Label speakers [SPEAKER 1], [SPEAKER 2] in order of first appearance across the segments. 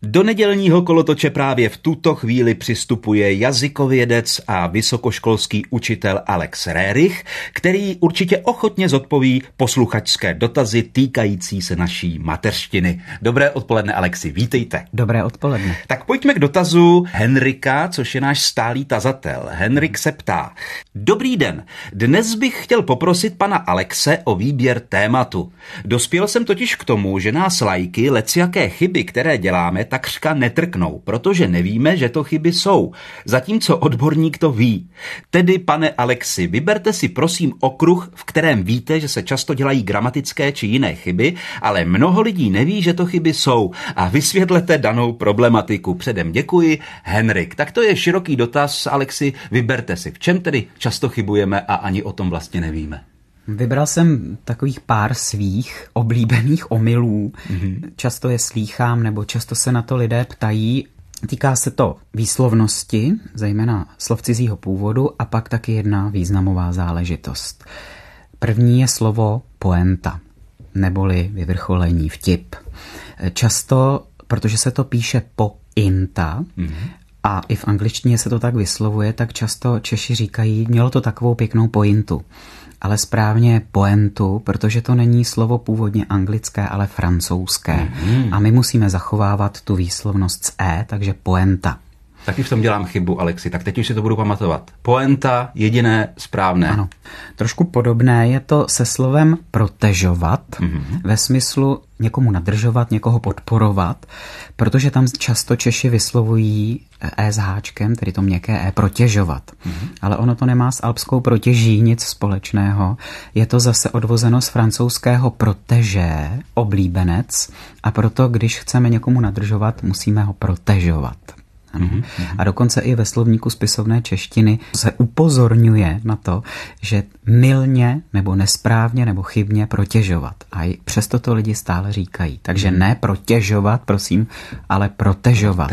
[SPEAKER 1] Do nedělního kolotoče právě v tuto chvíli přistupuje jazykovědec a vysokoškolský učitel Alex Rerich, který určitě ochotně zodpoví posluchačské dotazy týkající se naší mateřštiny. Dobré odpoledne, Alexi, vítejte.
[SPEAKER 2] Dobré odpoledne.
[SPEAKER 1] Tak pojďme k dotazu Henrika, což je náš stálý tazatel. Henrik se ptá: Dobrý den, dnes bych chtěl poprosit pana Alexe o výběr tématu. Dospěl jsem totiž k tomu, že nás lajky lecjaké chyby, které děláme, takřka netrknou, protože nevíme, že to chyby jsou, zatímco odborník to ví. Tedy, pane Alexi, vyberte si prosím okruh, v kterém víte, že se často dělají gramatické či jiné chyby, ale mnoho lidí neví, že to chyby jsou, a vysvětlete danou problematiku. Předem děkuji, Henrik. Tak to je široký dotaz, Alexi, vyberte si, v čem tedy často chybujeme a ani o tom vlastně nevíme.
[SPEAKER 2] Vybral jsem takových pár svých oblíbených omylů. Často je slýchám, nebo často se na to lidé ptají. Týká se to výslovnosti, zejména slov cizího původu, a pak taky jedna významová záležitost. První je slovo poenta, neboli vyvrcholení, vtip. Často, protože se to píše pointa, a i v angličtině se to tak vyslovuje, tak často Češi říkají, mělo to takovou pěknou pointu. Ale správně poentu, protože to není slovo původně anglické, ale francouzské. A my musíme zachovávat tu výslovnost s e, takže poenta.
[SPEAKER 1] Taky v tom dělám chybu, Alexi, tak teď už si to budu pamatovat. Poenta, jediné správné.
[SPEAKER 2] Ano. Trošku podobné je to se slovem protežovat, ve smyslu někomu nadržovat, někoho podporovat, protože tam často Češi vyslovují e s háčkem, tedy to měkké e, protěžovat. Ale ono to nemá s alpskou protěží nic společného. Je to zase odvozeno z francouzského protégé, oblíbenec, a proto, když chceme někomu nadržovat, musíme ho protežovat. A dokonce i ve slovníku spisovné češtiny se upozorňuje na to, že mylně nebo nesprávně nebo chybně protěžovat. A i přesto to lidi stále říkají. Takže ne protěžovat, prosím, ale protežovat.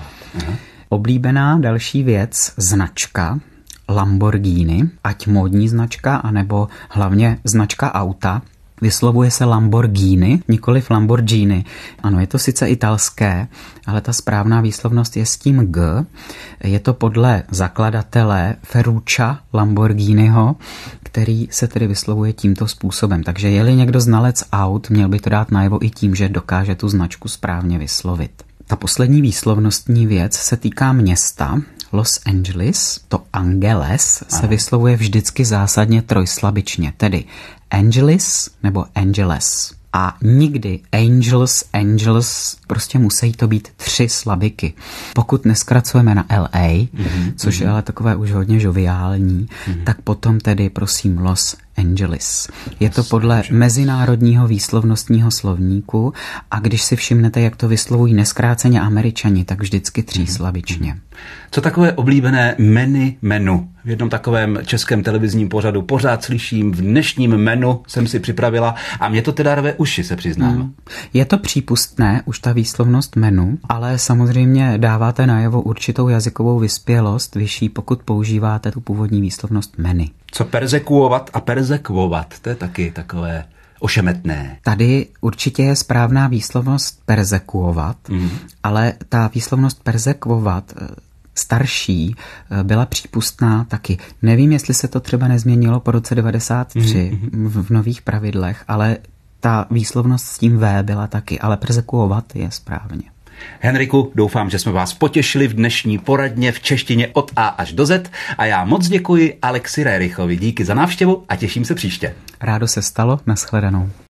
[SPEAKER 2] Oblíbená další věc, značka Lamborghini, ať módní značka, anebo hlavně značka auta. Vyslovuje se Lamborghini, nikoliv Lamborghini. Ano, je to sice italské, ale ta správná výslovnost je s tím G. Je to podle zakladatele Ferruccia Lamborghiniho, který se tedy vyslovuje tímto způsobem. Takže je-li někdo znalec aut, měl by to dát najevo i tím, že dokáže tu značku správně vyslovit. Ta poslední výslovnostní věc se týká města. Los Angeles, to Angeles, se vyslovuje vždycky zásadně trojslabičně, tedy Angeles nebo Angeles. A nikdy Angels, prostě musí to být 3 slabiky. Pokud neskracujeme na LA, což je ale takové už hodně žoviální, tak potom tedy prosím Los Angeles. Je to podle mezinárodního výslovnostního slovníku, a když si všimnete, jak to vyslovují neskráceně Američani, tak vždycky 3 slabičně.
[SPEAKER 1] Co takové oblíbené menu? V jednom takovém českém televizním pořadu pořád slyším, v dnešním menu jsem si připravila, a mě to teda rve uši, se přiznám.
[SPEAKER 2] Je to přípustné, už ta výslovnost menu, ale samozřejmě dáváte najevo určitou jazykovou vyspělost vyšší, pokud používáte tu původní výslovnost menu.
[SPEAKER 1] Co perzekuovat a perzekvovat, to je taky takové ošemetné.
[SPEAKER 2] Tady určitě je správná výslovnost perzekuovat, ale ta výslovnost perzekvovat starší byla přípustná taky. Nevím, jestli se to třeba nezměnilo po roce 93 v nových pravidlech, ale ta výslovnost s tím V byla taky, ale perzekuovat je správně.
[SPEAKER 1] Henriku, doufám, že jsme vás potěšili v dnešní poradně v češtině od A až do Z, a já moc děkuji Alexi Rerichovi. Díky za návštěvu a těším se příště.
[SPEAKER 2] Rádo se stalo, nashledanou.